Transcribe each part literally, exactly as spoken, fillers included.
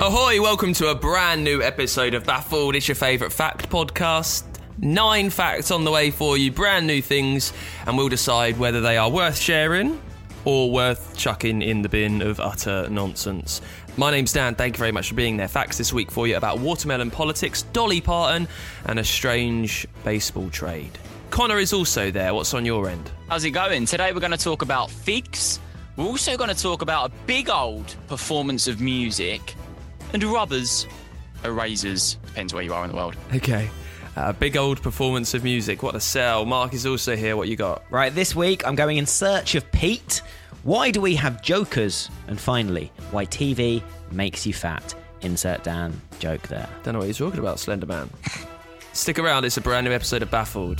Ahoy, welcome to a brand new episode of Baffled. It's your favourite fact podcast. Nine facts on the way for you, brand new things, and we'll decide whether they are worth sharing or worth chucking in the bin of utter nonsense. My name's Dan, thank you very much for being there. Facts this week for you about watermelon politics, Dolly Parton, and a strange baseball trade. Connor is also there. What's on your end? How's it going? Today we're going to talk about figs. We're also going to talk about a big old performance of music and rubbers, erasers, depends where you are in the world. Okay. A uh, big old performance of music. What a sell. Mark is also here. What you got? Right, this week I'm going in search of Pete. Why do we have jokers? And finally, why T V makes you fat. Insert Dan joke there. Don't know what you're talking about, Slender Man. Stick around. It's a brand new episode of Baffled.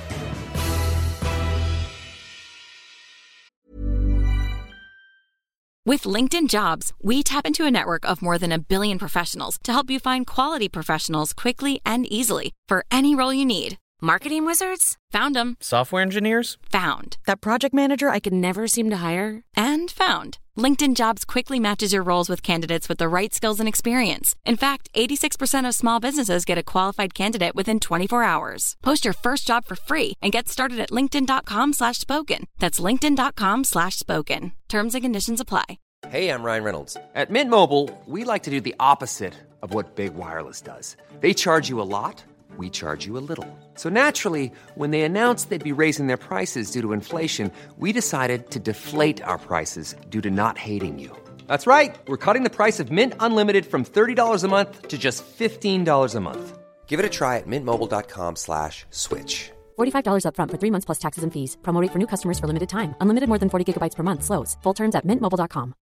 With LinkedIn Jobs, we tap into a network of more than a billion professionals to help you find quality professionals quickly and easily for any role you need. Marketing wizards? Found them. Software engineers? Found. That project manager I could never seem to hire? And found. LinkedIn Jobs quickly matches your roles with candidates with the right skills and experience. In fact, eighty-six percent of small businesses get a qualified candidate within twenty-four hours. Post your first job for free and get started at linkedin.com slash spoken. That's linkedin.com slash spoken. Terms and conditions apply. Hey, I'm Ryan Reynolds. At Mint Mobile, we like to do the opposite of what Big Wireless does. They charge you a lot. We charge you a little. So naturally, when they announced they'd be raising their prices due to inflation, we decided to deflate our prices due to not hating you. That's right. We're cutting the price of Mint Unlimited from thirty dollars a month to just fifteen dollars a month. Give it a try at mintmobile.com slash switch. forty-five dollars up front for three months plus taxes and fees. Promo rate for new customers for limited time. Unlimited more than forty gigabytes per month slows. Full terms at mint mobile dot com.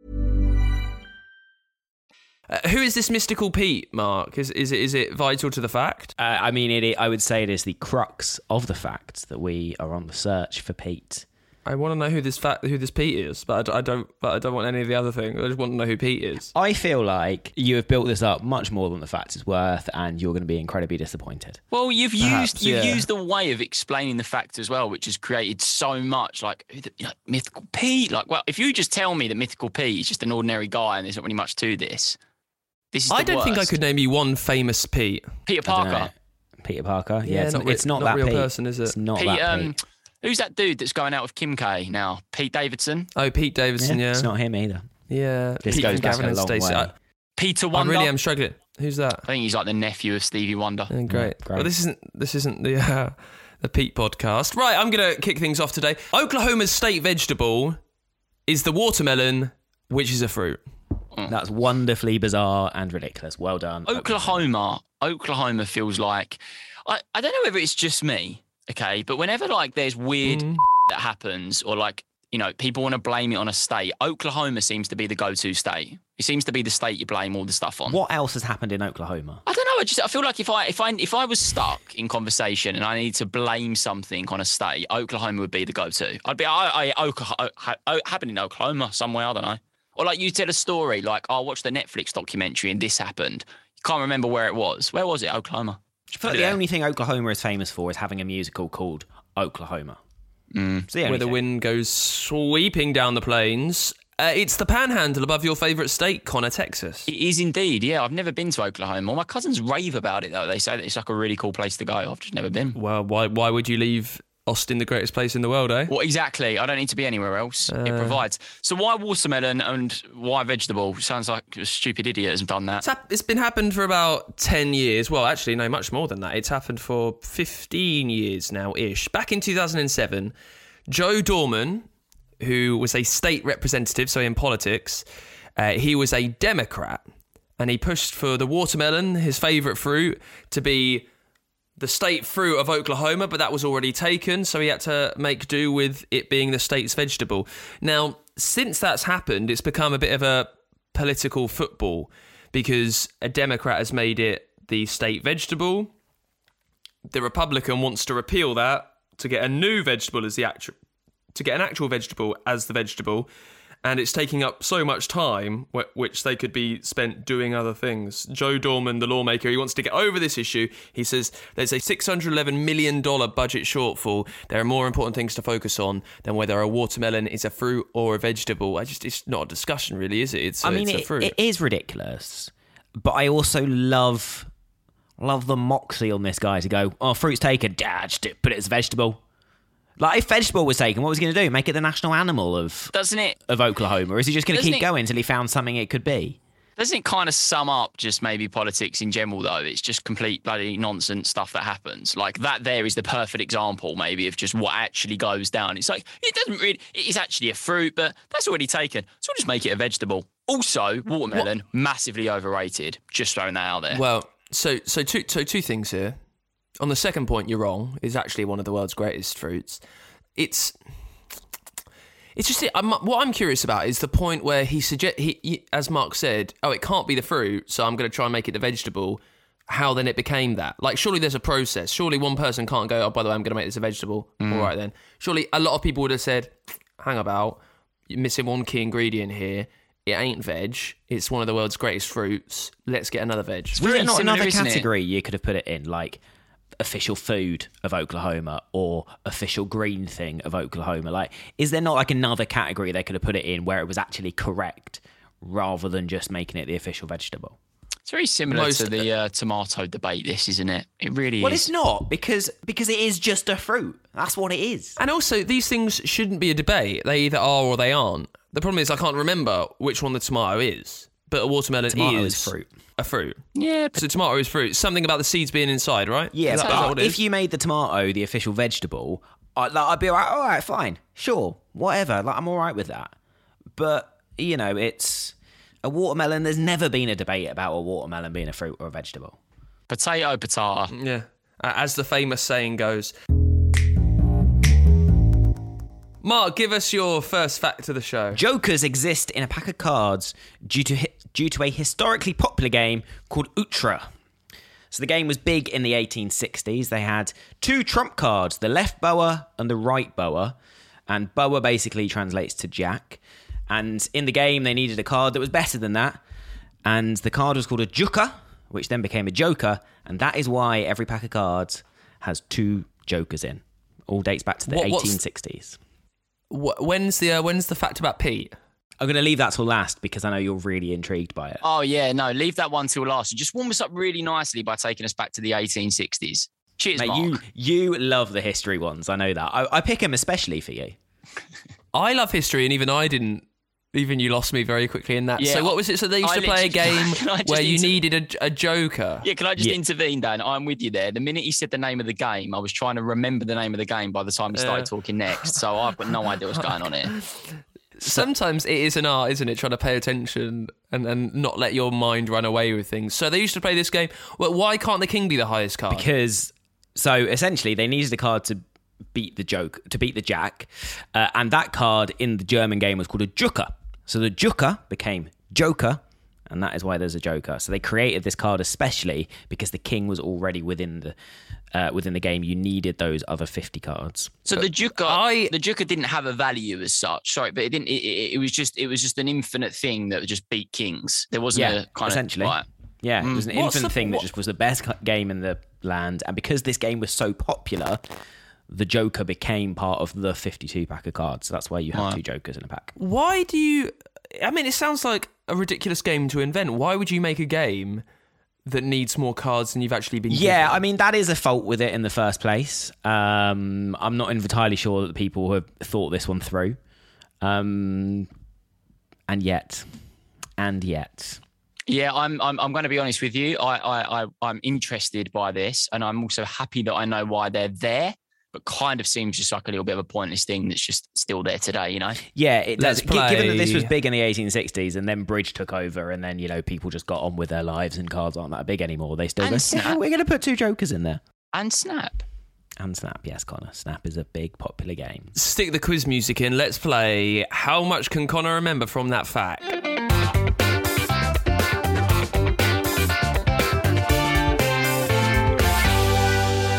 Uh, who is this mystical Pete, Mark? Is is it is it vital to the fact? Uh, I mean, it, I would say it is the crux of the fact that we are on the search for Pete. I want to know who this fact who this Pete is, but I, I don't. But I don't want any of the other things. I just want to know who Pete is. I feel like you have built this up much more than the fact is worth, and you're going to be incredibly disappointed. Well, you've Perhaps, used you've yeah. used the way of explaining the fact as well, which has created so much like who the- you know, mythical Pete. Like, well, if you just tell me that mythical Pete is just an ordinary guy and there's not really much to this, this is the I don't think I worst. could name you one famous Pete. Peter I don't know. Parker. Peter Parker? Yeah, Yeah, it's not not, re- it's not, not that real Pete. person, is it? It's not Pete, that um, Pete. who's that dude that's going out with Kim K now? Pete Davidson. Oh, Pete Davidson. Yeah, It's not him either. yeah. This Pete goes from back Gavin a and long Stacey. way. I, Peter I Wonder. really am struggling. Who's that? I think he's like the nephew of Stevie Wonder. Oh, great. great. Well, this isn't this isn't the uh, the Pete podcast. Right, I'm gonna kick things off today. Oklahoma's state vegetable is the watermelon, which is a fruit. That's wonderfully bizarre and ridiculous. Well done. Oklahoma, Oklahoma feels like I, I don't know whether it's just me, okay, but whenever like there's weird Mm. that happens or like, you know, people want to blame it on a state, Oklahoma seems to be the go-to state. It seems to be the state you blame all the stuff on. What else has happened in Oklahoma? I don't know. I just I feel like if I if I if I was stuck in conversation and I need to blame something on a state, Oklahoma would be the go-to. I'd be I, I Oklahoma happened in Oklahoma somewhere. I don't know. Or like you tell a story like, oh, I watched the Netflix documentary and this happened. You can't remember where it was. Where was it? Oklahoma. I feel like the only thing Oklahoma is famous for is having a musical called Oklahoma. Mm. It's the only Where the thing. wind goes sweeping down the plains. Uh, it's the panhandle above your favourite state, Connor, Texas. It is indeed, yeah. I've never been to Oklahoma. My cousins rave about it, though. They say that it's like a really cool place to go. I've just never been. Well, why why would you leave Austin, the greatest place in the world, eh? Well, exactly. I don't need to be anywhere else. Uh. It provides. So why watermelon and why vegetable? Sounds like a stupid idiot has done that. It's, hap- it's been happened for about ten years. Well, actually, no, much more than that. It's happened for fifteen years now-ish. Back in two thousand seven, Joe Dorman, who was a state representative, so in politics, uh, he was a Democrat, and he pushed for the watermelon, his favourite fruit, to be the state fruit of Oklahoma, but that was already taken, so he had to make do with it being the state's vegetable. Now, since that's happened, it's become a bit of a political football because a Democrat has made it the state vegetable. The Republican wants to repeal that to get a new vegetable as the actual, to get an actual vegetable as the vegetable, and it's taking up so much time, wh- which they could be spent doing other things. Joe Dorman, the lawmaker, he wants to get over this issue. He says there's a six hundred eleven million dollars budget shortfall. There are more important things to focus on than whether a watermelon is a fruit or a vegetable. I just, it's not a discussion, really, is it? It's, I mean, it's a it, fruit. it is ridiculous, but I also love love the moxie on this guy to go, oh, fruit's taken, dad, just put it as a vegetable. Like, if vegetable was taken, what was he going to do? Make it the national animal of Doesn't it? of Oklahoma? Or is he just going to Doesn't keep it- going until he found something it could be? Doesn't it kind of sum up just maybe politics in general, though? It's just complete bloody nonsense stuff that happens. Like, that there is the perfect example, maybe, of just what actually goes down. It's like, it doesn't really, it is actually a fruit, but that's already taken. So we'll just make it a vegetable. Also, watermelon, what? Massively overrated. Just throwing that out there. Well, so so two so two things here. On the second point, you're wrong. It's actually one of the world's greatest fruits. It's... It's just I'm, what I'm curious about is the point where he suggest he, he, as Mark said, oh, it can't be the fruit, so I'm going to try and make it the vegetable. How then it became that? Like, surely there's a process. Surely one person can't go, oh, by the way, I'm going to make this a vegetable. Mm. All right then. Surely a lot of people would have said, hang about, you're missing one key ingredient here. It ain't veg. It's one of the world's greatest fruits. Let's get another veg. Was there not similar, another isn't it? category you could have put it in, like official food of Oklahoma or official green thing of Oklahoma? Like, is there not like another category they could have put it in where it was actually correct rather than just making it the official vegetable? It's very similar Most- to the uh, tomato debate, this, isn't it? It really Well, is. it's not, because because it is just a fruit. That's what it is. And also, these things shouldn't be a debate. They either are or they aren't. The problem is I can't remember which one the tomato is, but a watermelon Tomato is is fruit. a fruit. Yeah, but So tomato is fruit. Something about the seeds being inside, right? Yeah, Is that, but is that what it if is? you made the tomato the official vegetable, I'd, like, I'd be like, all right, fine, sure, whatever. Like, I'm all right with that. But, you know, it's a watermelon. There's never been a debate about a watermelon being a fruit or a vegetable. potato, potato. Yeah. Uh, As the famous saying goes. Mark, give us your first fact of the show. Jokers exist in a pack of cards due to hi- due to a historically popular game called Outre. So the game was big in the eighteen sixties. They had two trump cards, the left bower and the right bower. And bower basically translates to jack. And in the game, they needed a card that was better than that. And the card was called a joker, which then became a joker. And that is why every pack of cards has two jokers in. All dates back to the What- what's- eighteen sixties. Wh- When's the uh, when's the fact about Pete? I'm going to leave that till last because I know you're really intrigued by it. Oh, yeah, no, leave that one till last. You just warm us up really nicely by taking us back to the eighteen sixties. Cheers, Mate, Mark. you you love the history ones. I know that. I, I pick them especially for you. I love history, and even I didn't. Even you lost me very quickly in that. Yeah, so what was it? So they used I to play a literally- game Can I just where you inter- needed a, a joker. Yeah, can I just Yeah. intervene, Dan? I'm with you there. The minute he said the name of the game, I was trying to remember the name of the game by the time we started Yeah. talking next. So I've got no idea what's going on here. Sometimes it is an art, isn't it? Trying to pay attention and, and not let your mind run away with things. So they used to play this game. Well, why can't the king be the highest card? Because so essentially they needed a card to beat the joke to beat the jack, uh, and that card in the German game was called a joker. So the joker became joker, and that is why there's a joker. So they created this card especially because the king was already within the uh, within the game. You needed those other fifty cards. So the Juka, I- the Juka didn't have a value as such. Sorry, but it didn't. It, it, it was just, it was just an infinite thing that just beat kings. There wasn't Yeah, a kind essentially. of right. Yeah, it was an What's infinite the- thing that what- just was the best cu- game in the land. And because this game was so popular, the Joker became part of the fifty-two pack of cards. So that's why you have Right. two Jokers in a pack. Why do you... I mean, it sounds like a ridiculous game to invent. Why would you make a game that needs more cards than you've actually been Yeah, given? I mean, that is a fault with it in the first place. Um, I'm not entirely sure that the people have thought this one through. Um, and yet, and yet... Yeah, I'm. I'm. I'm going to be honest with you. I, I. I. I'm interested by this, and I'm also happy that I know why they're there. But kind of seems just like a little bit of a pointless thing that's just still there today. You know. Yeah, it Let's does. G- Given that this was play- big in the eighteen sixties and then Bridge took over and then, you know, people just got on with their lives and cards aren't that big anymore, they still And go, Snap. yeah, we're going to put two Jokers in there. And Snap. And Snap, yes, Connor. Snap is a big popular game. Stick the quiz music in. Let's play How Much Can Connor Remember from That Fact?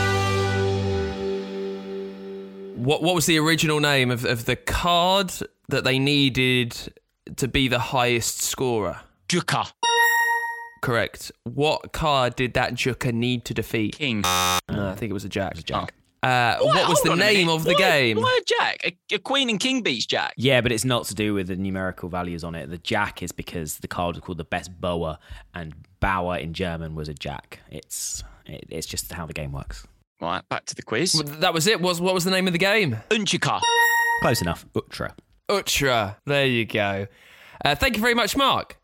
What what was the original name of, of the card that they needed to be the highest scorer? Joker. Correct. What card did that Joker need to defeat? King. No, I think it was a jack. Jack. Uh, Why- what was hold the on a name minute. of the Why- game? Why a jack? A, a queen and king beats jack. Yeah, but it's not to do with the numerical values on it. The jack is because the card was called the best Bauer, and Bauer in German was a jack. It's it, it's just how the game works. Right, back to the quiz. That was it. Was What was the name of the game? Unchika. Close enough. Utra. Utra. There you go. Uh, thank you very much, Mark.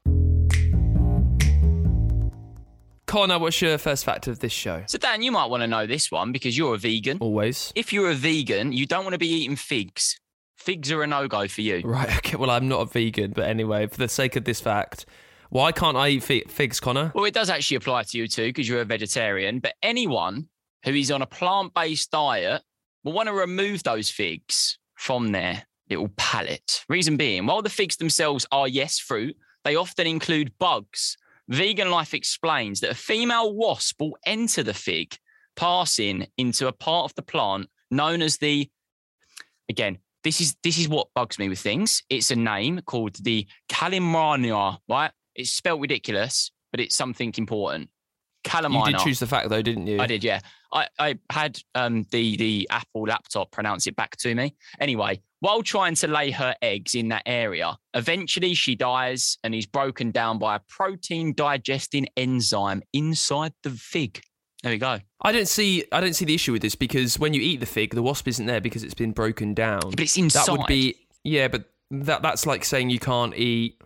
Connor, what's your first fact of this show? So, Dan, you might want to know this one because you're a vegan. Always. If you're a vegan, you don't want to be eating figs. Figs are a no-go for you. Right, okay, well, I'm not a vegan, but anyway, for the sake of this fact, why can't I eat fi- figs, Connor? Well, it does actually apply to you too because you're a vegetarian, but anyone who is on a plant-based diet will want to remove those figs from their little palate. Reason being, while the figs themselves are, yes, fruit, they often include bugs. Vegan Life explains that a female wasp will enter the fig, passing into a part of the plant known as the, again, this is this is what bugs me with things. It's a name called the Calamina, right? It's spelled ridiculous, but it's something important. Calamina. You did choose the fact, though, didn't you? I did, yeah. I, I had um, the, the Apple laptop pronounce it back to me. Anyway, while trying to lay her eggs in that area, eventually she dies and is broken down by a protein digesting enzyme inside the fig. There we go. I don't see. I don't see the issue with this because when you eat the fig, the wasp isn't there because it's been broken down. But it's inside. That would be yeah, but that that's like saying you can't eat.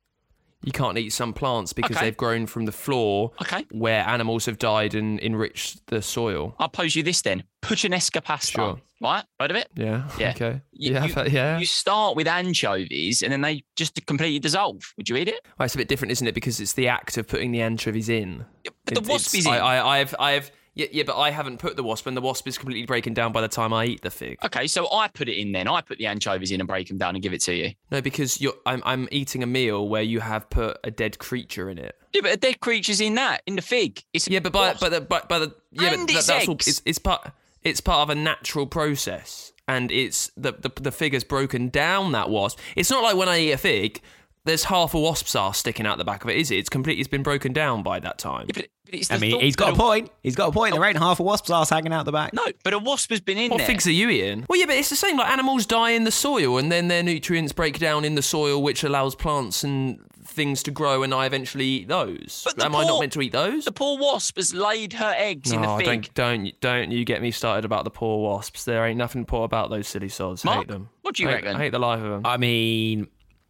You can't eat some plants because Okay. they've grown from the floor Okay. where animals have died and enriched the soil. I'll pose you this then. Puttanesca pasta. Sure. Right? Heard of it? Yeah. Yeah. Okay. You, yeah. you- but- yeah. You start with anchovies and then they just completely dissolve. Would you eat it? Well, it's a bit different, isn't it? Because it's the act of putting the anchovies in. But the It- wasp it's- is in. I, I, I've, I've, yeah, yeah, but I haven't put the wasp, and the wasp is completely breaking down by the time I eat the fig. Okay, so I put it in then. I put the anchovies in and break them down and give it to you. No, because you're, I'm, I'm eating a meal where you have put a dead creature in it. Yeah, but a dead creature's in that, in the fig. It's a Yeah, but by, wasp. but the, but, but the, yeah, And but that, its that's all. eggs. It's, it's part. It's part of a natural process, and it's the, the the fig has broken down that wasp. It's not like when I eat a fig, there's half a wasp's arse sticking out the back of it, is it? It's completely. It's been broken down by that time. Yeah, but, but it's I the mean, thought he's got that a point. He's got a point. There ain't half a wasp's ass hanging out the back. No, but a wasp has been in What there. figs are you eating? Well, yeah, but it's the same. Like animals die in the soil, and then their nutrients break down in the soil, which allows plants and things to grow, and I eventually eat those. But the Am I not poor- meant to eat those? The poor wasp has laid her eggs in the No, fig. don't don't don't you get me started about the poor wasps. There ain't nothing poor about those silly sods. Mark, hate them. what do you hate, reckon? I hate the life of them. I mean,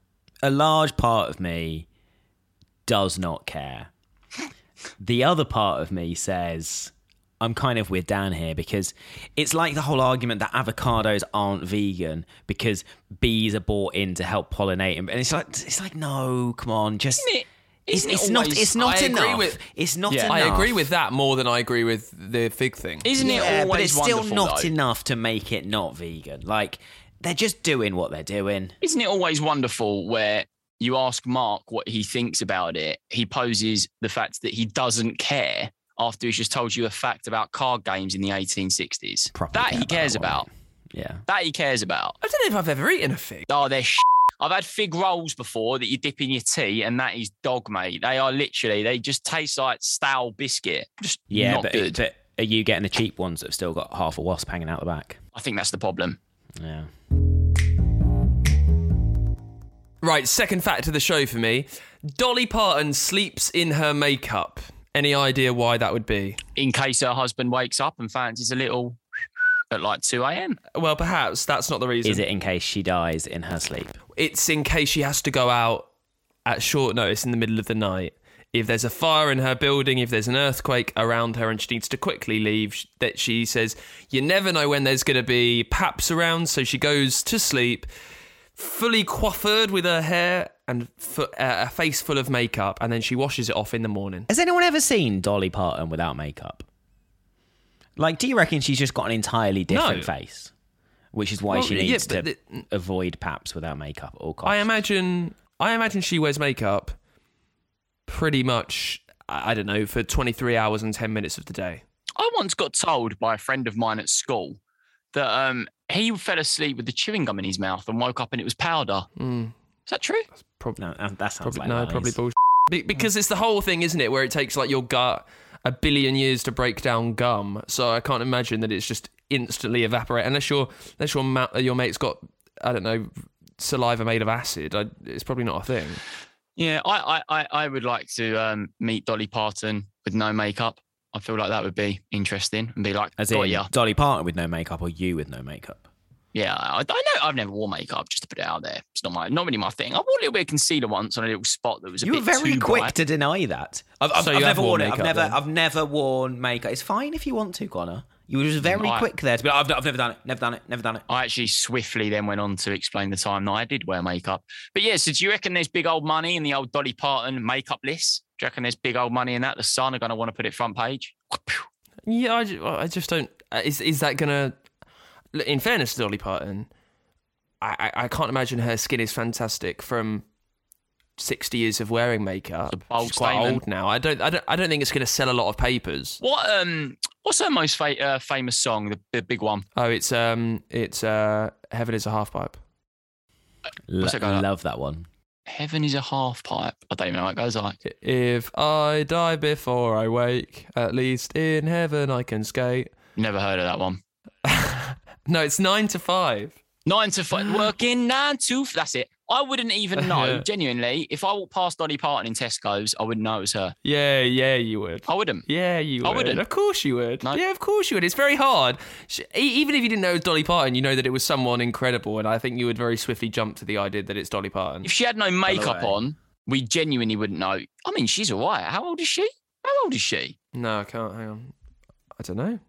a large part of me does not care. The other part of me says, I'm kind of with Dan here because it's like the whole argument that avocados aren't vegan because bees are brought in to help pollinate them. And it's like, it's like, no, come on, just... Isn't it? It's, Isn't it it's not. always- It's not I agree enough. with- it's not yeah, enough. I agree with that more than I agree with the fig thing. Isn't it Yeah, always but it's still wonderful, not though? enough to make it not vegan. Like they're just doing what they're doing. Isn't it always wonderful where you ask Mark what he thinks about it? He poses the fact that he doesn't care after he's just told you a fact about card games in the eighteen sixties. Properly That care he about cares that one. about. Yeah. That he cares about. I don't know if I've ever eaten a fig. Oh, they're sh- I've had fig rolls before that you dip in your tea, and that is dog, mate. They are literally, they just taste like stale biscuit. Just Yeah, not but, good. but are you getting the cheap ones that have still got half a wasp hanging out the back? I think that's the problem. Yeah. Right, second fact of the show for me. Dolly Parton sleeps in her makeup. Any idea why that would be? In case her husband wakes up and fancies a little at like two a.m. Well, perhaps that's not the reason. Is it in case she dies in her sleep? It's in case she has to go out at short notice in the middle of the night. If there's a fire in her building, if there's an earthquake around her and she needs to quickly leave, sh- that she says, you never know when there's going to be paps around, so she goes to sleep, fully coiffured with her hair and fu- uh, a face full of makeup, and then she washes it off in the morning. Has anyone ever seen Dolly Parton without makeup? Like, do you reckon she's just got an entirely different No. face? Which is why Well, she yeah, needs but to the- avoid paps without makeup at all costs. I imagine, I imagine she wears makeup pretty much, I I don't know, for twenty-three hours and ten minutes of the day. I once got told by a friend of mine at school that um, he fell asleep with the chewing gum in his mouth and woke up and it was powder. Mm. Is that true? Probably, No, that sounds probably like no, lies. probably bullshit. Be- because it's the whole thing, isn't it, where it takes like your gut a billion years to break down gum. So I can't imagine that it's just instantly evaporate unless your unless your ma- your mate's got, I don't know, saliva made of acid. I, it's probably not a thing. Yeah, I, I, I, I would like to um, meet Dolly Parton with no makeup. I feel like that would be interesting and be like, As got in ya. Dolly Parton with no makeup or you with no makeup? Yeah, I, I know. I've never worn makeup, just to put it out there. It's not my, not really my thing. I wore a little bit of concealer once on a little spot that was a You were bit very too quick bright. to deny that. I've, I've, So I've you have never worn worn it. I've makeup never, then? I've never worn makeup. It's fine if you want to, Connor. You were just very I- quick there to be like, I've, I've never done it, never done it, never done it. I actually swiftly then went on to explain the time that I did wear makeup. But yeah, so do you reckon there's big old money in the old Dolly Parton makeup list? Do you reckon there's big old money in that? The Sun are going to want to put it front page? Yeah, I, ju- I just don't. uh, Is is that gonna? In fairness to Dolly Parton, I, I, I can't imagine her skin is fantastic from sixty years of wearing makeup. It's a bold She's quite statement. old now. I don't. I don't. I don't think it's gonna sell a lot of papers. What um, what's her most fa- uh, famous song, the, the big one? Oh, it's um, it's uh, Heaven is a Half Pipe. Lo- it go like? love that one. Heaven is a half pipe. I don't even know how it goes like. If I die before I wake, at least in heaven I can skate. Never heard of that one. No, it's nine to five. Nine to five, working nine to, that's it. I wouldn't even know, Yeah. genuinely, if I walked past Dolly Parton in Tesco's, I wouldn't know it was her. Yeah, yeah, you would. I wouldn't. Yeah, you would. I wouldn't. Of course you would. No. Yeah, of course you would. It's very hard. Sh- e- Even if you didn't know it was Dolly Parton, you know that it was someone incredible, and I think you would very swiftly jump to the idea that it's Dolly Parton. If she had no makeup way. on, we genuinely wouldn't know. I mean, she's all right. How old is she? How old is she? No, I can't. Hang on. I don't know.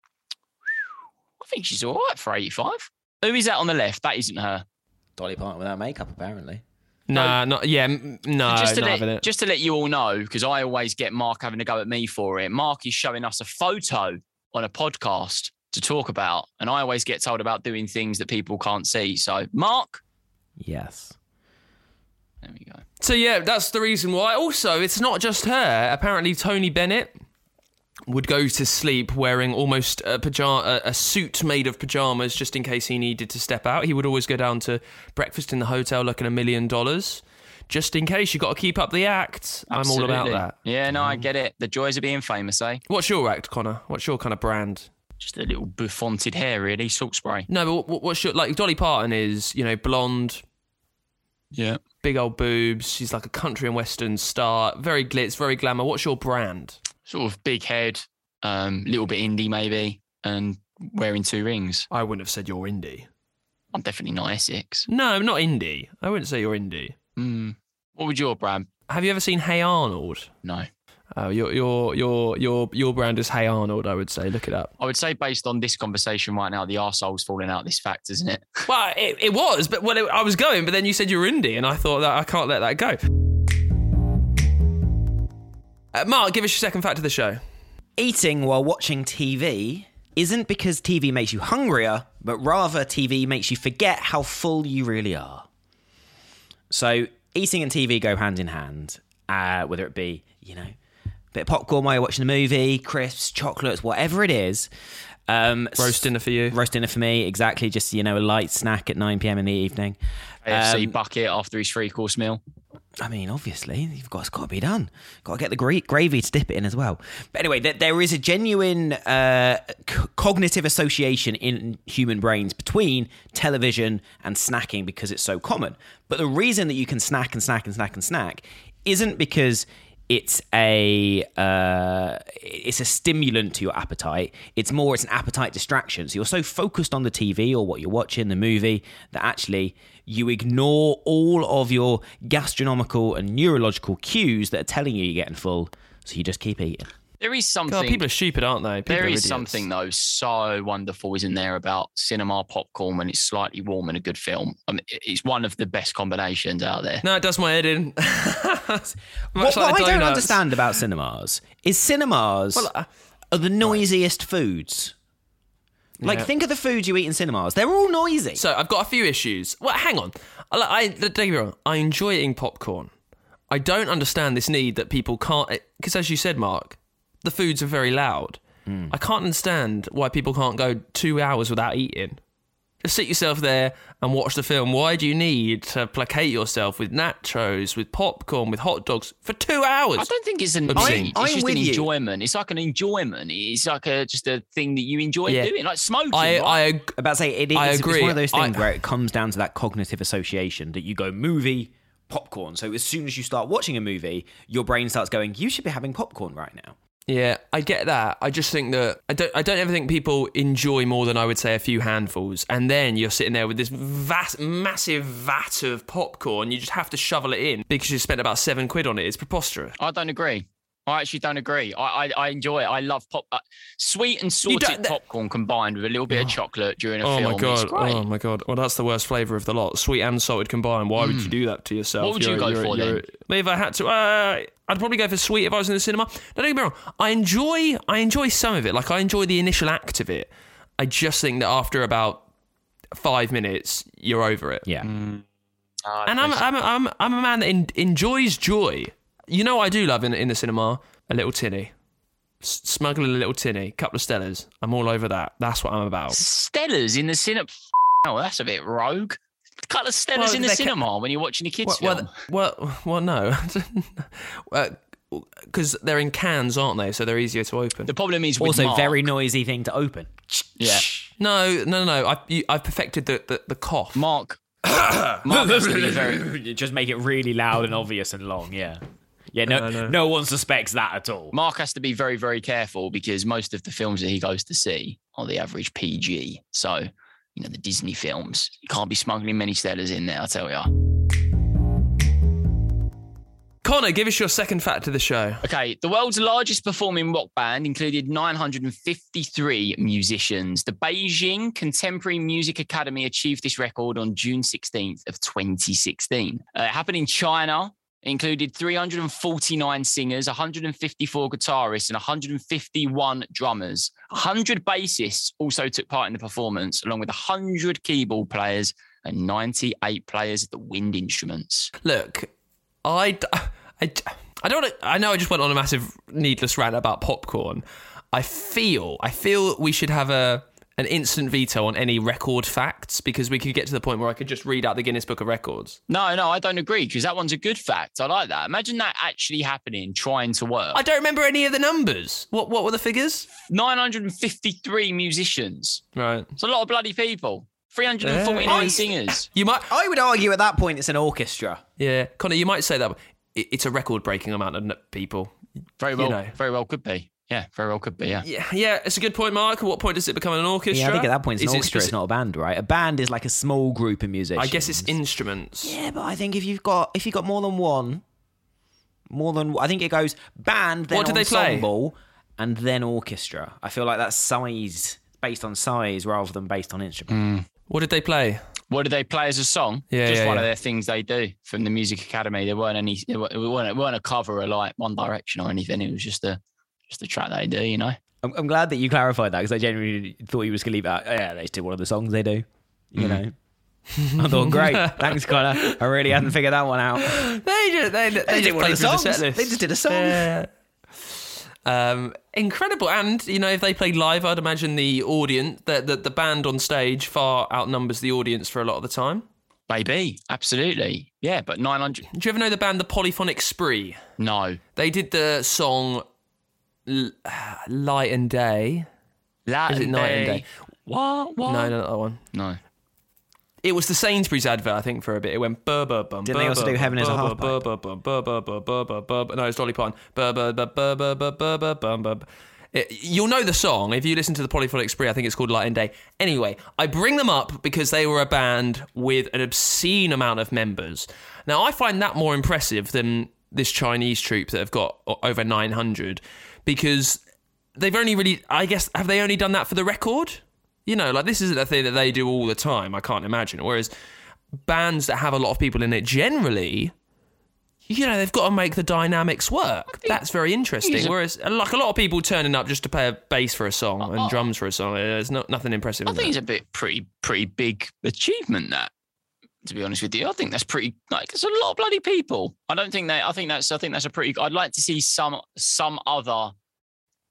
I think she's all right for eighty-five. Who is that on the left? That isn't her. Dolly Parton without makeup, apparently. Nah, not yeah. m- No, just to not having let it. just to let you all know, because I always get Mark having to go at me for it. Mark is showing us a photo on a podcast to talk about, and I always get told about doing things that people can't see. So, Mark, Yes. there we go. So yeah, that's the reason why. Also, it's not just her. Apparently, Tony Bennett would go to sleep wearing almost a pajama, a, a suit made of pajamas, just in case he needed to step out. He would always go down to breakfast in the hotel looking a million dollars, just in case. You got to keep up the act. I'm all about Absolutely. that. Yeah, no, I get it. The joys of being famous, eh? What's your act, Connor? What's your kind of brand? Just a little bouffanted hair, really. Salt spray. No, but what- what's your like? Dolly Parton is, you know, blonde, Yeah. big old boobs. She's like a country and western star. Very glitz, very glamour. What's your brand? Sort of big head, um, little bit indie maybe, and wearing two rings. I wouldn't have said you're indie. I'm definitely not Essex. No, I'm not indie. I wouldn't say you're indie. Mm. What would your brand? Have you ever seen Hey Arnold? No. Oh, your your your your your brand is Hey Arnold. I would say. Look it up. I would say based on this conversation right now, the arsehole's falling out this fact, isn't it? Well, it, it was, but well, it, I was going, but then you said you were indie, and I thought that I can't let that go. Uh, Mark, give us your second fact of the show. Eating while watching T V isn't because T V makes you hungrier, but rather T V makes you forget how full you really are. So eating and T V go hand in hand, uh, whether it be, you know, a bit of popcorn while you're watching a movie, crisps, chocolates, whatever it is. Um, Roast dinner for you. Roast dinner for me, exactly. Just, you know, a light snack at nine p.m. in the evening. A F C Um, bucket after his three course meal. I mean, obviously, you've got, it's got to be done. Got to get the gra- gravy to dip it in as well. But anyway, there, there is a genuine uh, c- cognitive association in human brains between television and snacking because it's so common. But the reason that you can snack and snack and snack and snack isn't because it's a uh, it's a stimulant to your appetite. It's more it's an appetite distraction. So you're so focused on the T V or what you're watching, the movie, that actually you ignore all of your gastronomical and neurological cues that are telling you you're getting full. So you just keep eating. There is something. God, people are stupid, aren't they? People There are is idiots. something though so wonderful, isn't there, about cinema popcorn when it's slightly warm and a good film. I mean, it's one of the best combinations out there. No, it does my head in. Much What, like what I don't donuts. understand about cinemas is cinemas Well, uh, are the noisiest foods. Like, Yeah. think of the food you eat in cinemas. They're all noisy. So I've got a few issues. Well, hang on. I, I don't get me wrong. I enjoy eating popcorn. I don't understand this need that people can't. Because as you said, Mark, the foods are very loud. Mm. I can't understand why people can't go two hours without eating. Just sit yourself there and watch the film. Why do you need to placate yourself with nachos, with popcorn, with hot dogs for two hours? I don't think it's an Obscene. eat. I'm It's just with an you. enjoyment. It's like an enjoyment. It's like a just a thing that you enjoy Yeah. doing, like smoking. I, right? I ag- About to say, it is I it's agree. one of those things I- where it comes down to that cognitive association that you go movie, popcorn. So as soon as you start watching a movie, your brain starts going, you should be having popcorn right now. Yeah, I get that. I just think that I don't. I don't ever think people enjoy more than I would say a few handfuls, and then you're sitting there with this vast, massive vat of popcorn. You just have to shovel it in because you spent about seven quid on it. It's preposterous. I don't agree. I actually don't agree. I I, I enjoy it. I love pop. Uh, sweet and You don't- salted popcorn combined with a little bit of chocolate during a Oh film. my god! It's great. Oh my god! Well, that's the worst flavour of the lot. Sweet and salted combined. Why would you do that to yourself? What would you go for then? If I had to, uh, I'd probably go for sweet if I was in the cinema. No, don't get me wrong. I enjoy, I enjoy some of it. Like I enjoy the initial act of it. I just think that after about five minutes, you're over it. Yeah. Ah, And I'm, I'm, I'm, I'm a man that en- enjoys joy. You know what I do love in, in the cinema? A little tinny. S- smuggling a little tinny. Couple of Stellas. I'm all over that. That's what I'm about. Stellas in the cinema. Oh, that's a bit rogue. Cut the Stellas Well, in the they ca- cinema when you're watching a kids' Well, film. well, well, well, no. Because they're in cans, aren't they? So they're easier to open. The problem is with Also, Mark, very noisy thing to open. yeah. No, no, no, no. I've, you, I've perfected the, the, the cough. Mark. Mark has to be very. You just make it really loud and obvious and long, yeah. Yeah, no, No, no. no one suspects that at all. Mark has to be very, very careful because most of the films that he goes to see are the average P G. So, you know, the Disney films, you can't be smuggling many Stellas in there, I tell you. Connor, give us your second fact of the show. Okay, the world's largest performing rock band included nine hundred fifty-three musicians. The Beijing Contemporary Music Academy achieved this record on June sixteenth of twenty sixteen. Uh, it happened in China. It included three hundred forty-nine singers, one hundred fifty-four guitarists, and one hundred fifty-one drummers. one hundred bassists also took part in the performance, along with one hundred keyboard players and ninety-eight players of the wind instruments. Look, I, I, I don't. I know I just went on a massive needless rant about popcorn. I feel, I feel we should have a an instant veto on any record facts because we could get to the point where I could just read out the Guinness Book of Records. No, no, I don't agree because that one's a good fact. I like that. Imagine that actually happening, trying to work. I don't remember any of the numbers. What what were the figures? nine hundred fifty-three musicians. Right. It's a lot of bloody people. three hundred forty-nine Yeah. singers. You might. I would argue at that point it's an orchestra. Yeah, Connor, you might say that. But it, it's a record-breaking amount of n- people. Very well, You know. very well could be. Yeah, very well could be, yeah. Yeah, yeah, it's a good point, Mark. At what point does it become an orchestra? Yeah, I think at that point it's Is an it orchestra, it's speci- not a band, right? A band is like a small group of musicians. I guess it's instruments. Yeah, but I think if you've got if you've got more than one, more than I think it goes band, then What do they play? ensemble, and then orchestra. I feel like that's size based on size rather than based on instrument. What did they play? What did they play as a song? Yeah, Just yeah, one yeah. of their things they do from the Music Academy. There weren't any, it weren't, it weren't a cover of like One Direction or anything. It was just a just a track they do, you know? I'm, I'm glad that you clarified that because I genuinely thought you were just going to leave out. Oh, yeah, they still one of the songs they do. You know. I thought, great, thanks, Connor. I really hadn't figured that one out. They just they, they, They just did one played of the through songs. set list. They just did a song. Yeah. Um, incredible, and you know if they played live, I'd imagine the audience, the, the the band on stage, far outnumbers the audience for a lot of the time. Maybe, absolutely. Yeah, but nine hundred, Do you ever know the band The Polyphonic Spree? no. They did the song L- Light and Day. Light Is it and Night and Day? What? What? No, no, not that one. No. It was the Sainsbury's advert, I think, for a bit. It went bur bur bum. Didn't they also do Heaven is a Half bur Pipe? bur bum bur bur bur bur bur bur. No, it's Dolly Parton. Bur bur bur bur bur bur bur bur bum bum. It- You'll know the song if you listen to the Polyphonic Spree. I think it's called Light and Day. Anyway, I bring them up because they were a band with an obscene amount of members. Now, I find that more impressive than this Chinese troupe that have got o- over nine hundred because they've only really, I guess, have they only done that for the record? You know, like this isn't a thing that they do all the time. I can't imagine. Whereas bands that have a lot of people in it generally, you know, they've got to make the dynamics work. That's very interesting. a- Whereas, like a lot of people turning up just to play a bass for a song and drums for a song, there's not nothing impressive. I in think that. it's a bit pretty, pretty big achievement, that, to be honest with you. I think that's pretty, like, it's a lot of bloody people. I don't think that, I think that's, I think that's a pretty, I'd like to see some, some other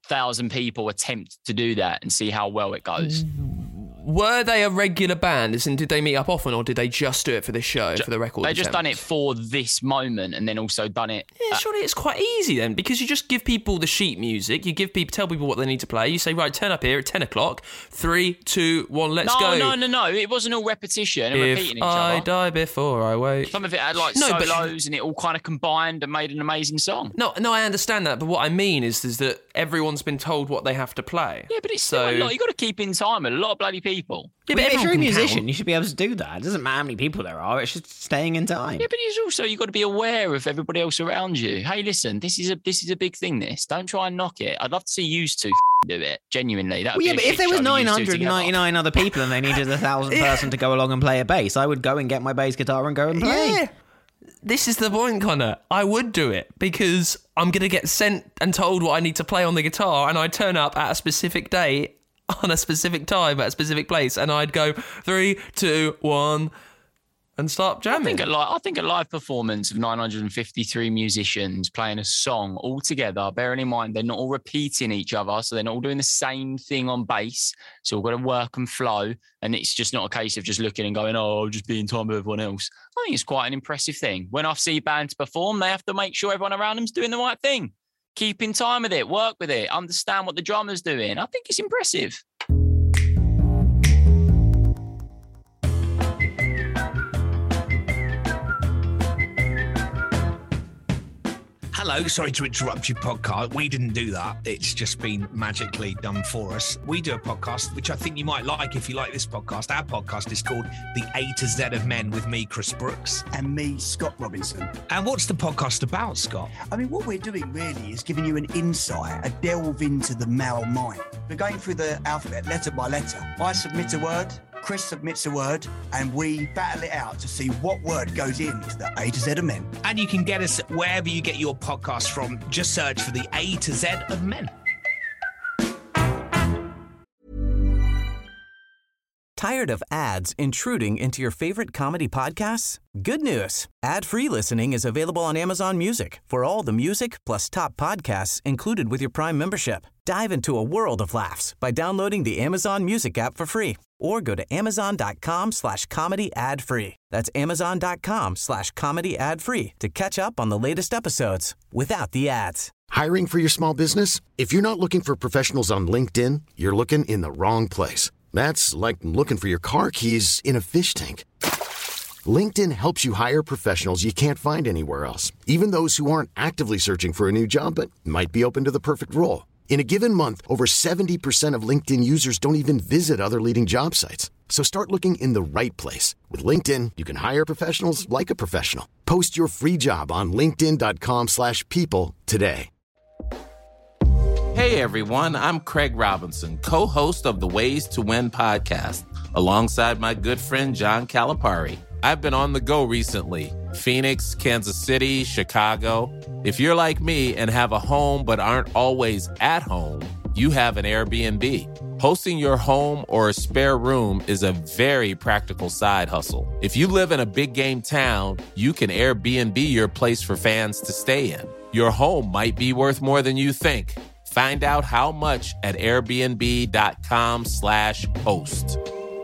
thousand people attempt to do that and see how well it goes. Were they a regular band? As in, did they meet up often, or did they just do it for this show, for the record? They just done it for this moment, and then also done it. Yeah, surely it's quite easy then, because you just give people the sheet music. You give people, tell people what they need to play. You say, right, turn up here at ten o'clock. Three, two, one, let's no, go. No, no, no, It wasn't all repetition and if repeating each I other. die before I wait. Some of it had like no, solos, but, and it all kind of combined and made an amazing song. No, no, I understand that, but what I mean is, is that everyone's been told what they have to play. Yeah, but it's so, still a lot. You got to keep in time with a lot of bloody people. Yeah, but but if you're a everyone can musician, count. you should be able to do that. It doesn't matter how many people there are. It's just staying in time. Yeah, but it's also you got to be aware of everybody else around you. Hey, listen, this is a this is a big thing. This don't try and knock it. I'd love to see you two do it genuinely. That Well, yeah, but if there was nine hundred ninety-nine other people and they needed a thousand Yeah. person to go along and play a bass, I would go and get my bass guitar and go and play. Yeah. This is the point, Connor. I would do it because I'm going to get sent and told what I need to play on the guitar, and I'd turn up at a specific day on a specific time at a specific place, and I'd go three, two, one, and start I jamming. think, a li- I think a live performance of nine hundred fifty-three musicians playing a song all together, bearing in mind they're not all repeating each other, so they're not all doing the same thing on bass. So we've got to work and flow, and it's just not a case of just looking and going, oh, I'll just be in time with everyone else. I think it's quite an impressive thing. When I see bands perform, they have to make sure everyone around them's doing the right thing. Keep in time with it, work with it, understand what the drummer's doing. I think it's impressive. Hello, sorry to interrupt your podcast. We didn't do that. It's just been magically done for us. We do a podcast, which I think you might like if you like this podcast. Our podcast is called The A to Z of Men with me, Chris Brooks. And me, Scott Robinson. And what's the podcast about, Scott? I mean, what we're doing really is giving you an insight, a delve into the male mind. We're going through the alphabet letter by letter. I submit a word, Chris submits a word, and we battle it out to see what word goes into the A to Z of Men. And you can get us wherever you get your podcast from. Just search for The A to Z of Men. Tired of ads intruding into your favorite comedy podcasts? Good news. Ad-free listening is available on Amazon Music for all the music plus top podcasts included with your Prime membership. Dive into a world of laughs by downloading the Amazon Music app for free or go to amazon.com slash comedy ad free. That's amazon.com slash comedy ad free to catch up on the latest episodes without the ads. Hiring for your small business? If you're not looking for professionals on LinkedIn, you're looking in the wrong place. That's like looking for your car keys in a fish tank. LinkedIn helps you hire professionals you can't find anywhere else, even those who aren't actively searching for a new job but might be open to the perfect role. In a given month, over seventy percent of LinkedIn users don't even visit other leading job sites. So start looking in the right place. With LinkedIn, you can hire professionals like a professional. Post your free job on linkedin.com slash people today. Hey everyone, I'm Craig Robinson, co-host of the Ways to Win podcast, alongside my good friend John Calipari. I've been on the go recently. Phoenix, Kansas City, Chicago. If you're like me and have a home but aren't always at home, you have an Airbnb. Hosting your home or a spare room is a very practical side hustle. If you live in a big game town, you can Airbnb your place for fans to stay in. Your home might be worth more than you think. Find out how much at airbnb.com slash host.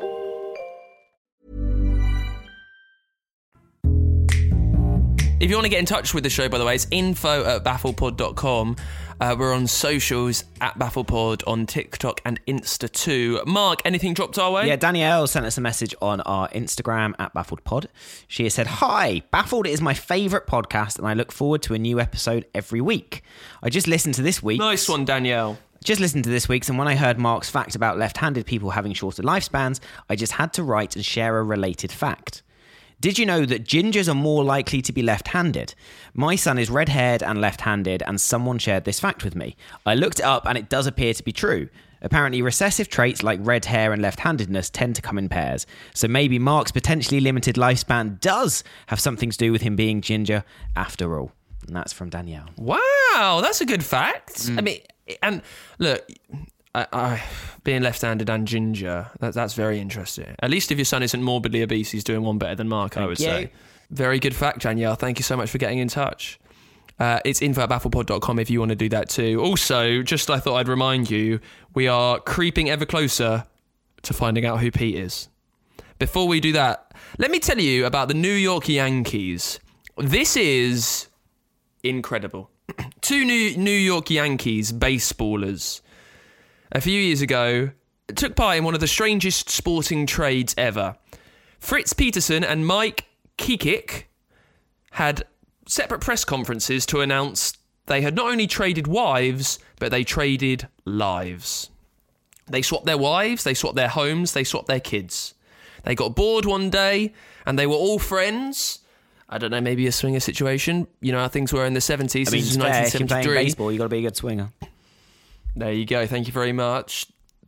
If you want to get in touch with the show, by the way, it's info at bafflepod dot com. Uh, we're on socials at BafflePod on TikTok and Insta too. Mark, anything dropped our way? Yeah, Danielle sent us a message on our Instagram at BaffledPod. She has said, "Hi, Baffled is my favourite podcast and I look forward to a new episode every week. I just listened to this week. Nice one, Danielle. Just listened to this week's, and when I heard Mark's fact about left-handed people having shorter lifespans, I just had to write and share a related fact. Did you know that gingers are more likely to be left-handed? My son is red-haired and left-handed, and someone shared this fact with me. I looked it up, and it does appear to be true. Apparently, recessive traits like red hair and left-handedness tend to come in pairs. So maybe Mark's potentially limited lifespan does have something to do with him being ginger after all." And that's from Danielle. Wow, that's a good fact. Mm. I mean, and look, I, I, being left-handed and ginger, that, that's very interesting. At least if your son isn't morbidly obese, he's doing one better than Mark, I would you. say. Very good fact, Danielle. Thank you so much for getting in touch. Uh, it's info at bafflepod dot com if you want to do that too. Also, just I thought I'd remind you, we are creeping ever closer to finding out who Pete is. Before we do that, let me tell you about the New York Yankees. This is incredible. Two New New York Yankees baseballers a few years ago took part in one of the strangest sporting trades ever. Fritz Peterson and Mike Kekik had separate press conferences to announce they had not only traded wives, but they traded lives. They swapped their wives, they swapped their homes, they swapped their kids. They got bored one day and they were all friends. I don't know, maybe a swinger situation. You know how things were in the seventies. I mean, this is fair, nineteen if you're seventy-three. playing baseball, you got to be a good swinger. There you go. Thank you very much.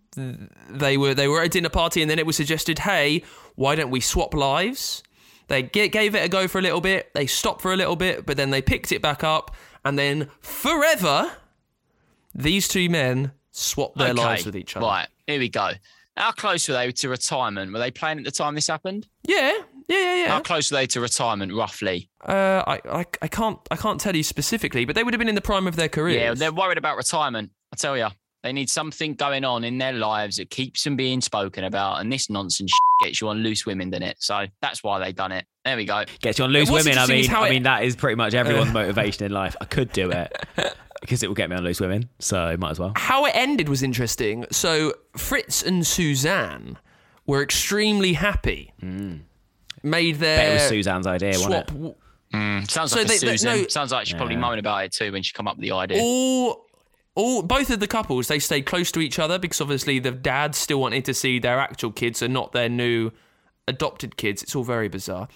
They were they were at a dinner party and then it was suggested, hey, why don't we swap lives? They g- gave it a go for a little bit. They stopped for a little bit, but then they picked it back up. And then forever, these two men swapped their Okay, lives with each other. Right, here we go. How close were they to retirement? Were they playing at the time this happened? Yeah, yeah, yeah, yeah. How close were they to retirement, roughly? Uh, I, I, I can't, I can't tell you specifically, but they would have been in the prime of their careers. Yeah, they're worried about retirement. I tell you, they need something going on in their lives that keeps them being spoken about, and this nonsense gets you on loose women, doesn't it? So that's why they've done it. There we go. Gets you on loose What's women. I interesting is mean, how I it- mean that is pretty much everyone's motivation in life. I could do it because it will get me on loose women, so might as well. How it ended was interesting. So Fritz and Suzanne were extremely happy. Mm. Made their Bet it was Suzanne's idea, swap. wasn't it? Mm, sounds So like they- a they- Susan. no- sounds like she's probably Yeah. moaning about it too when she come up with the idea. All, all, both of the couples, they stayed close to each other because obviously the dads still wanted to see their actual kids and not their new adopted kids. It's all very bizarre.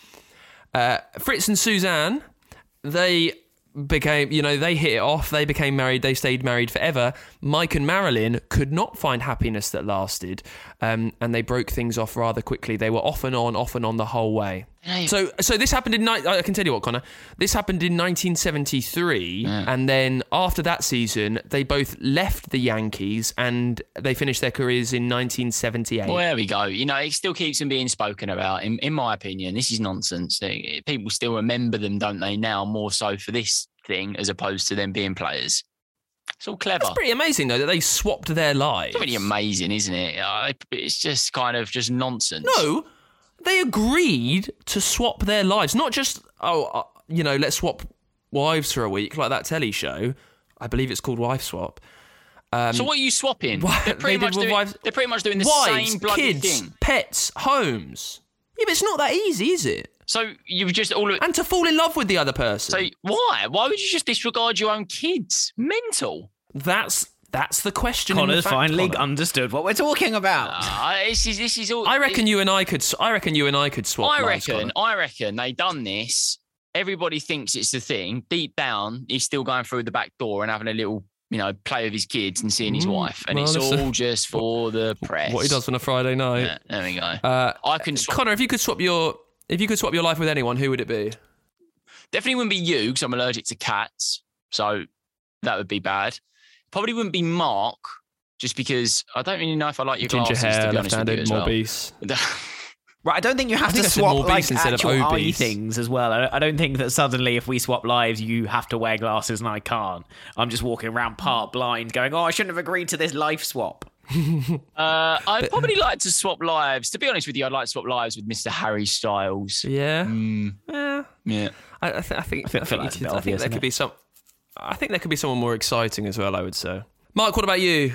Uh, Fritz and Suzanne, they became, you know, they hit it off. They became married. They stayed married forever. Mike and Marilyn could not find happiness that lasted, um, and they broke things off rather quickly. They were off and on, off and on the whole way. Hey. So, so this happened in. ni- I can tell you what, Connor. This happened in nineteen seventy-three, Yeah. and then after that season, they both left the Yankees and they finished their careers in nineteen seventy-eight. Well, there we go. You know, it still keeps them being spoken about. In, in my opinion, this is nonsense. They- People still remember them, don't they, now more so for this thing as opposed to them being players. It's all clever. It's pretty amazing though that they swapped their lives. It's really amazing, isn't it? Uh, It's just kind of just nonsense. No, they agreed to swap their lives. Not just, oh, uh, you know, let's swap wives for a week, like that telly show. I believe it's called Wife Swap. Um, So what are you swapping? Why- They're pretty, they much did with doing, wives- they're pretty much doing the wives, same bloody kids, thing. pets, homes. Yeah, but it's not that easy, is it? So you've just all of And to fall in love with the other person. So why? Why would you just disregard your own kids? Mental. That's that's the question. in the Connor's fact, finally Connor. understood what we're talking about. Uh, this is this is all. I reckon you and I could. s- I reckon you and I could swap. I lives, reckon. Connor. I reckon they done this. Everybody thinks it's the thing. Deep down, he's still going through the back door and having a little, you know, play with his kids and seeing his Mm, wife, and well, it's listen, all just for the press. What he does on a Friday night. Yeah, there we go. Uh, I can swap. Connor, if you could swap your if you could swap your life with anyone, who would it be? Definitely wouldn't be you because I'm allergic to cats, so that would be bad. Probably wouldn't be Mark, just because I don't really know if I like your Ginger glasses. hair, to be honest with you left-handed, as well. Morbius. Right, I don't think you have I think to I said swap more like beast instead of actual eye obese. things as well. I I don't think that suddenly if we swap lives, you have to wear glasses and I can't. I'm just walking around part blind going, oh, I shouldn't have agreed to this life swap. Uh, I'd probably like to swap lives. To be honest with you, I'd like to swap lives with Mister Harry Styles. Yeah. Mm, Yeah. yeah. I, I, th- I think. I feel- I I feel think, like it's a you bit could- I think obvious, there isn't could it? be some. I think there could be someone more exciting as well. I would say. Mark, what about you?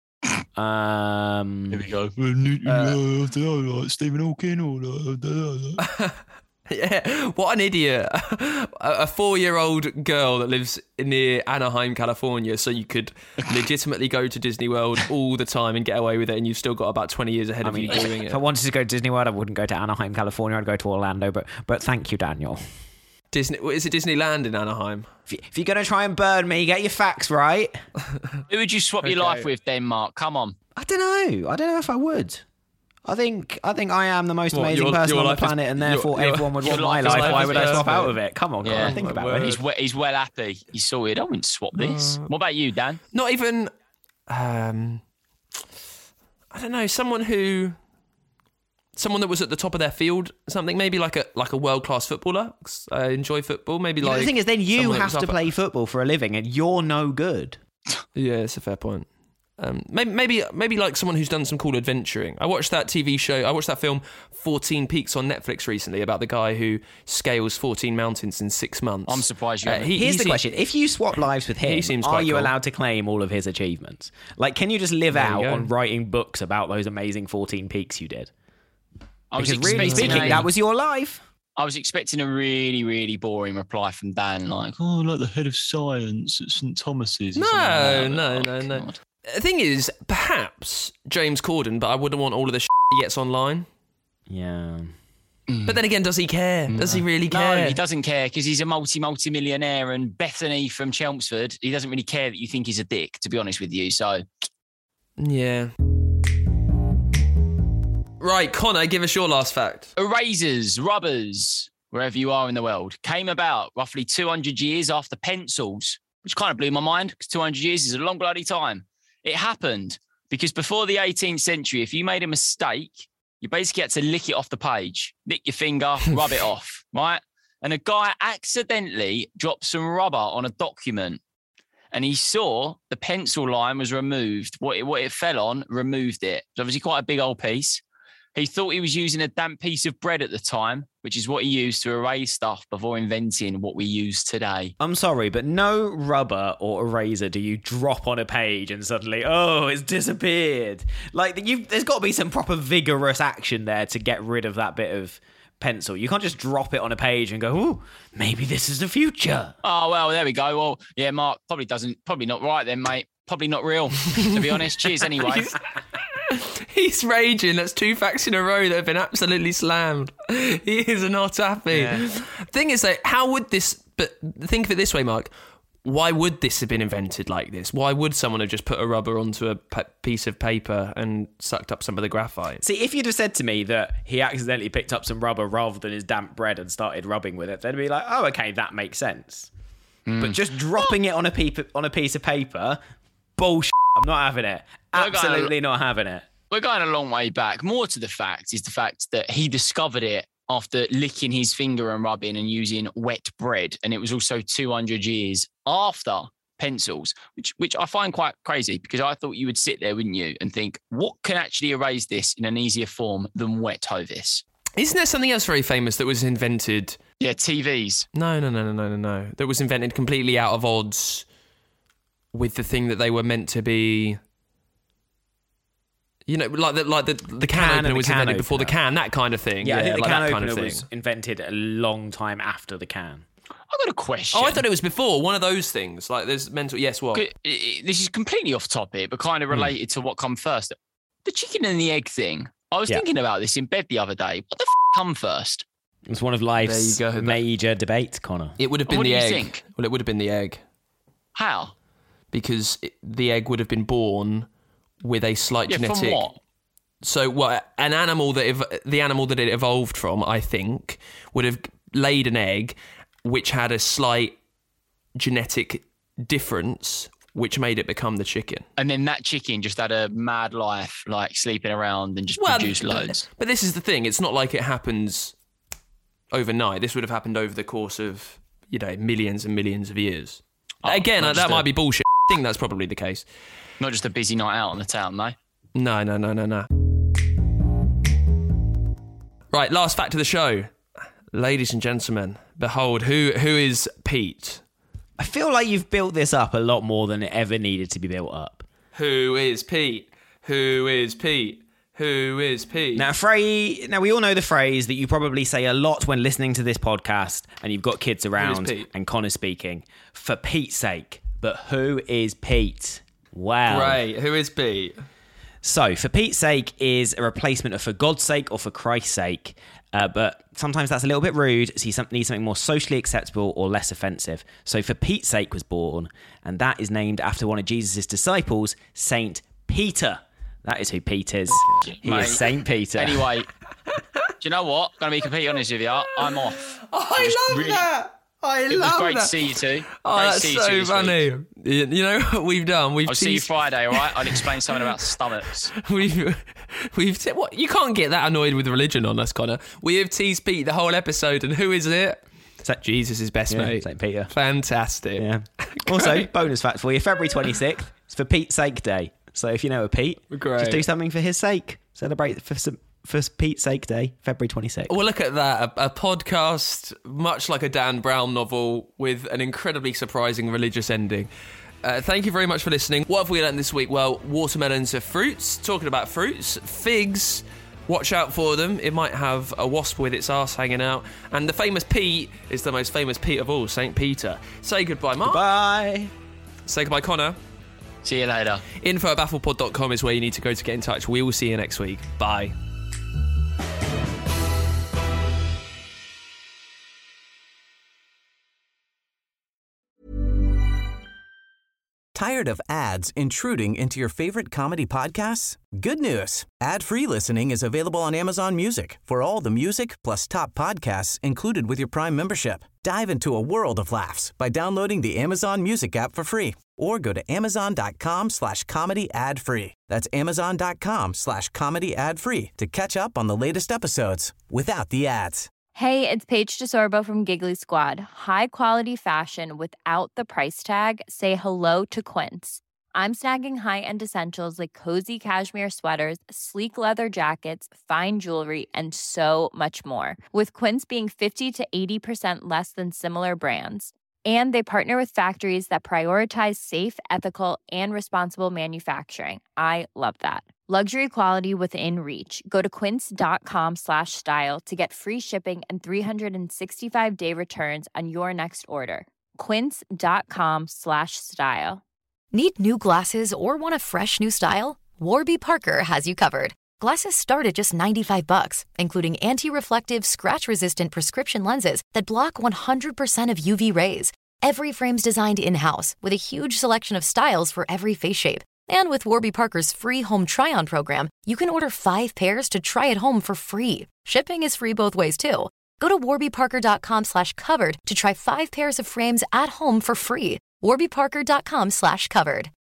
Um, Here we go. Uh, Stephen Hawking or Yeah, what an idiot. A, a four-year-old girl that lives near Anaheim, California, so you could legitimately go to Disney World all the time and get away with it, and you've still got about twenty years ahead I of mean, you doing if it. I wanted to go to Disney World, I wouldn't go to Anaheim, California. I'd go to Orlando. But but thank you, Daniel. Disney, is it Disneyland in Anaheim? If, you, if you're going to try and burn me, get your facts right. Who would you swap your Okay. life with, then, Mark? Come on. I don't know. I don't know if I would. I think I think I am the most What, amazing your- person your on the life is- planet, and your- therefore your- everyone would your want my life is- life. Why life would is I swap out perfect. of it? Come on, Yeah. Connor, think about Word. it. He's we- he's well happy. He's sorted. I wouldn't swap this. Uh, What about you, Dan? Not even. Um, I don't know. Someone who. someone that was at the top of their field, something maybe like a like a world class footballer. I enjoy football. Maybe Yeah, like the thing is, then you someone that have was to up play football for a living, and you're no good. Yeah, it's a fair point. Um, maybe, maybe, maybe like someone who's done some cool adventuring. I watched that T V show. I watched that film, fourteen Peaks, on Netflix recently about the guy who scales fourteen mountains in six months. I'm surprised you. Uh, haven't. he- Here's he the se- question: if you swap lives with him, He seems are quite you cool. allowed to claim all of his achievements? Like, can you just live There you out go. on writing books about those amazing fourteen Peaks you did? I was Because really expecting speaking, a- that was your life. I was expecting a really, really boring reply from Dan, like, oh, like the head of science at St Thomas's. or No, something no, like that. no, Oh, no. God. The thing is, perhaps James Corden, but I wouldn't want all of the shit he gets online. Yeah. But then again, does he care? Does he really care? No, he doesn't care because he's a multi, multi millionaire, and Bethany from Chelmsford, he doesn't really care that you think he's a dick, to be honest with you. So, Yeah. Right, Connor, give us your last fact. erasers, rubbers, wherever you are in the world, came about roughly two hundred years after pencils, which kind of blew my mind because two hundred years is a long bloody time. It happened because before the eighteenth century, if you made a mistake, you basically had to lick it off the page, lick your finger, rub it off, right? And a guy accidentally dropped some rubber on a document and he saw the pencil line was removed. What it, what it fell on removed it. It's obviously quite a big old piece. He thought he was using a damp piece of bread at the time, which is what he used to erase stuff before inventing what we use today. I'm sorry, but no rubber or eraser do you drop on a page and suddenly, oh, it's disappeared. Like, you, there's got to be some proper vigorous action there to get rid of that bit of pencil. You can't just drop it on a page and go, ooh, maybe this is the future. Oh, well, there we go. Well, yeah, Mark probably doesn't, probably not right then, mate. Probably not real, to be honest. Cheers anyway. He's raging. That's two facts in a row that have been absolutely slammed. He is not happy. Yeah. Thing is, though, how would this... But think of it this way, Mark. Why would this have been invented like this? Why would someone have just put a rubber onto a p- piece of paper and sucked up some of the graphite? See, if you'd have said to me that he accidentally picked up some rubber rather than his damp bread and started rubbing with it, then I'd be like, oh, okay, that makes sense. Mm. But just dropping it on a, pe- on a piece of paper, bullshit. I'm not having it. Absolutely not having it. We're going a long way back. More to the fact is the fact that he discovered it after licking his finger and rubbing and using wet bread. And it was also two hundred years after pencils, which which I find quite crazy because I thought you would sit there, wouldn't you, and think, what can actually erase this in an easier form than wet Hovis? Isn't there something else very famous that was invented? Yeah, T Vs. No, no, no, no, no, no, no. That was invented completely out of odds with the thing that they were meant to be... You know, like the like the the can, Can opener and the was can invented before the opener. can, that kind of thing. Yeah, I think the like can that opener kind of thing. was invented a long time after the can. I've got a question. Oh, I thought it was before one of those things. Like there's mental. Yes, what? C- i- This is completely off topic, but kind of related to what come first. The chicken and the egg thing. I was Yeah. thinking about this in bed the other day. What the f- come first? It's one of life's There you go. major debates, Connor. It would have been What the do you egg. think? Well, it would have been the egg How? because it, the egg would have been born with a slight Yeah, genetic. from what? So, what an animal that ev- the animal that it evolved from, I think, would have laid an egg which had a slight genetic difference, which made it become the chicken. And then that chicken just had a mad life, like sleeping around and just Well, produced loads. But this is the thing. It's not like it happens overnight. This would have happened over the course of, you know, millions and millions of years. Oh, Again, not that just might a- be bullshit. I think that's probably the case. Not just a busy night out in the town, no? No, no, no, no, no. Right, last fact of the show. Ladies and gentlemen, behold, who who is Pete? I feel like you've built this up a lot more than it ever needed to be built up. Who is Pete? Who is Pete? Who is Pete? Now, phrase, now we all know the phrase that you probably say a lot when listening to this podcast and you've got kids around Pete? and Connor's speaking. For Pete's sake. But who is Pete? Wow. Right, who is Pete? So, for Pete's sake is a replacement of for God's sake or for Christ's sake. Uh, but sometimes that's a little bit rude, so you some- need something more socially acceptable or less offensive. So, for Pete's sake was born, and that is named after one of Jesus' disciples, Saint Peter. That is who Pete is. He Mate. is Saint Peter. Anyway, do you know what? Gonna be completely honest with you, I'm off. I Just love really- that. I It love was great that. to see you two. Oh, Great to that's see you so two this funny. week. You you know what we've done? We've I'll see you teased, Friday, all right? I'll explain something about stomachs. we've we've te- what you can't get that annoyed with religion on us, Connor. We have teased Pete the whole episode, and who is it? Saint- Jesus' best Yeah, mate, Saint Peter. Fantastic. Yeah. Also, bonus fact for you: February twenty-sixth. It's for Pete's sake day. So if you know a Pete, Great. just do something for his sake. Celebrate for some, for Pete's sake day, February twenty-sixth. Well, look at that. A, a podcast, much like a Dan Brown novel, with an incredibly surprising religious ending. Uh, thank you very much for listening. What have we learned this week? Well, watermelons are fruits. Talking about fruits, figs, watch out for them. It might have a wasp with its arse hanging out. And the famous Pete is the most famous Pete of all, Saint Peter. Say goodbye, Mark. Bye. Say goodbye, Connor. See you later. Info at bafflepod dot com is where you need to go to get in touch. We will see you next week. Bye. Tired of ads intruding into your favorite comedy podcasts? Good news. Ad-free listening is available on Amazon Music for all the music plus top podcasts included with your Prime membership. Dive into a world of laughs by downloading the Amazon Music app for free or go to amazon.com slash comedy ad free. That's amazon.com slash comedy ad free to catch up on the latest episodes without the ads. Hey, it's Paige DeSorbo from Giggly Squad. High quality fashion without the price tag. Say hello to Quince. I'm snagging high-end essentials like cozy cashmere sweaters, sleek leather jackets, fine jewelry, and so much more. With Quince being fifty to eighty percent less than similar brands. And they partner with factories that prioritize safe, ethical, and responsible manufacturing. I love that. Luxury quality within reach. Go to quince.com slash style to get free shipping and three sixty-five day returns on your next order. Quince.com slash style. Need new glasses or want a fresh new style? Warby Parker has you covered. Glasses start at just ninety-five bucks, including anti-reflective, scratch-resistant prescription lenses that block one hundred percent of U V rays. Every frame's designed in-house with a huge selection of styles for every face shape. And with Warby Parker's free home try-on program, you can order five pairs to try at home for free. Shipping is free both ways, too. Go to warbyparker.com slash covered to try five pairs of frames at home for free. warbyparker.com slash covered.